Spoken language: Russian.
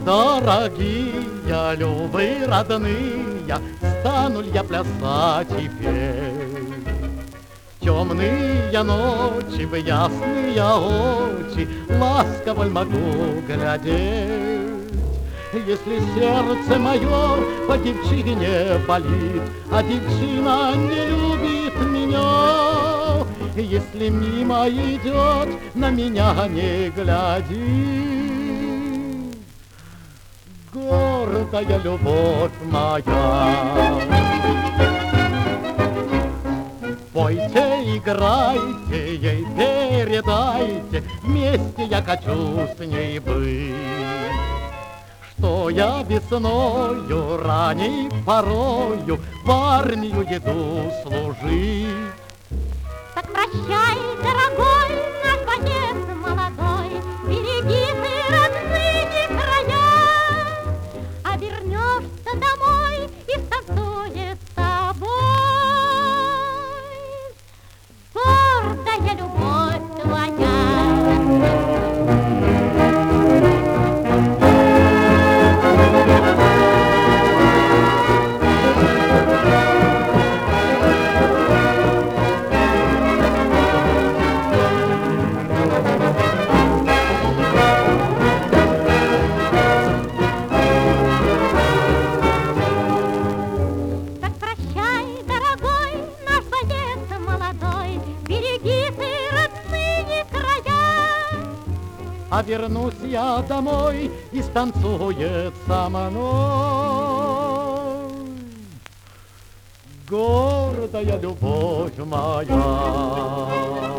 Дорогие, любые, родные, стану ли я плясать и петь? Темные ночи, в ясные очи ласково могу глядеть. Если сердце мое по девчине болит, а девчина не любит меня, если мимо идет, на меня не глядит, гордая любовь моя. Пойте, играйте, ей передайте, вместе я хочу с ней быть. Что я весною, ранней порою в армию еду служить. Так прощай, дорогой наш боец молодой, береги ты родные края, а вернешься домой и станцует с тобой гордая любовь твоя. А вернусь я домой и станцует со мной гордая любовь моя.